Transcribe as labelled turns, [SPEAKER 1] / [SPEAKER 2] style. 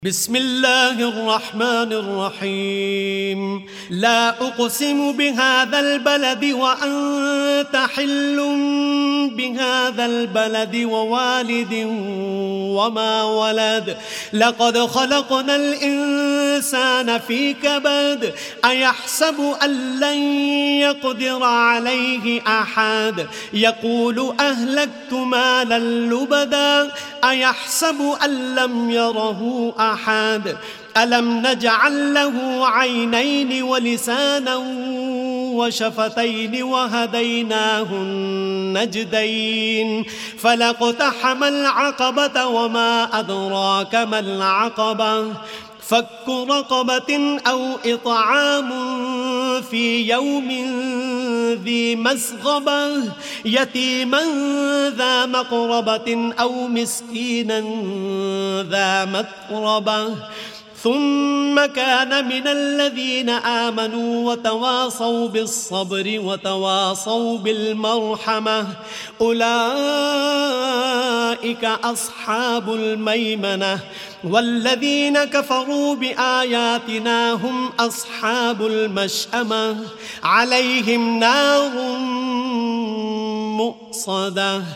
[SPEAKER 1] بسم الله الرحمن الرحيم. لا أقسم بهذا البلد وأنت حل بهذا البلد ووالد وما ولد. لقد خلقنا الإنسان في كبد. أيحسب أن لن يقدر عليه أحد. يقول أهلكت مالا لبدا. أيحسب أن لم يره أحد. ألم نجعل له عينين ولسانا وشفتين وهديناه النجدين. فلاقتحم العقبة وما أدراك ما العقبة. فك رقبة أو إطعام في يوم ذي مسغبة. يتيما ذا مقربة أو مسكينا ذا متربة. ثم كان من الذين آمنوا وتواصوا بالصبر وتواصوا بالمرحمة. أولئك أصحاب الميمنة. والذين كفروا بآياتنا هم أصحاب المشأمة. عليهم نار مؤصدة.